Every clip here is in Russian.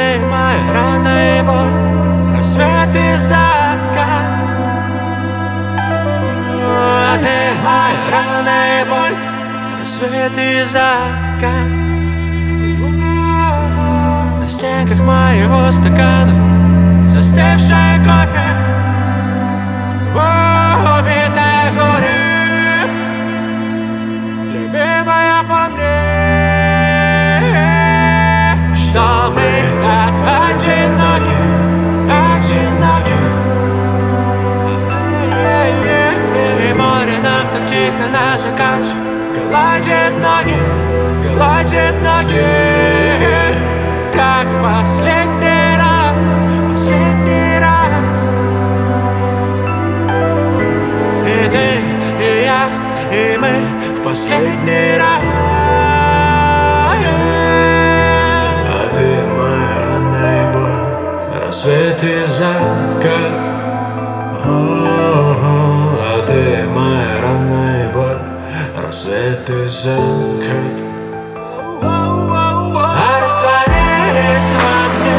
ты моя рана и боль, рассвет и закат. А ты моя рана и боль, рассвет и закат. На стенках моего стакана застывший кофе, убитое горе, любимая по мне, что мы так одиноки, одиноки. И море нам так тихо на закате гладит ноги, гладит ноги, как в последний раз, последний раз. И ты, и я, и мы в последний раз. А ты моя рана и боль, рассвет и закат. А ты моя рана и боль, рассвет и закат. А растворись во мне,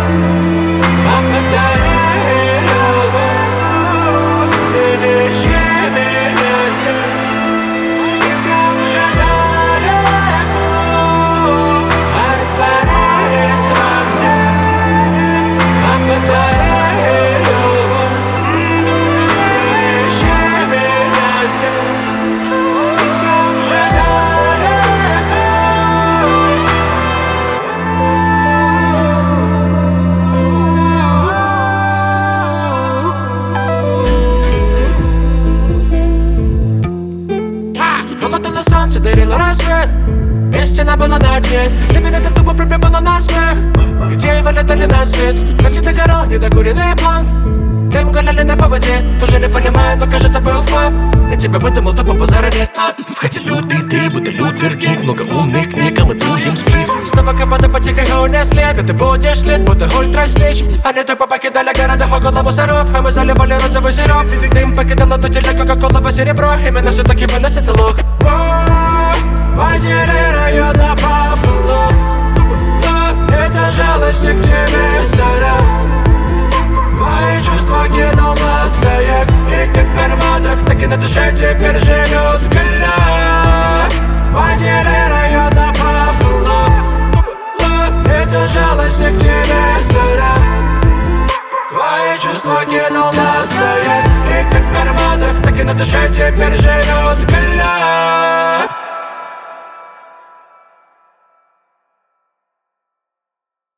опадай любовь, и держи меня здесь, ведь я уже далеко. А растворись во мне, опадай любовь, и держи меня здесь, ведь я уже далеко. Холодало солнце, дарило рассвет, истина была на дне, время это тупо пробивало на смех. Идеи вылетали на свет, ночи догорал недокуренный блонд. Дым гуляли на поводе, уже не понимаю, но кажется был флэп. Я тебя выдумал тупо по заранее. Входи лютый ты, будто Лютер Кинг, много умных книг, а мы дуем сплив. Снова кого-то потихоньку унесли, а ты будешь след, будто ультраслич. Они тупо покидали города около мусоров, а мы заливали розовый сироп. Дым покидал эту телегу, как колово серебро, именно все-таки выносится лук. Потери района пополам, это жалости к тебе сорян. Мои чувства кинул на стояк, и как в карманах, так и на душе теперь живет гля. Потери района пополам, это жалость к тебе сорян. Твои чувства кинул на стояк, и как в карманах, так и на душе теперь живет гля.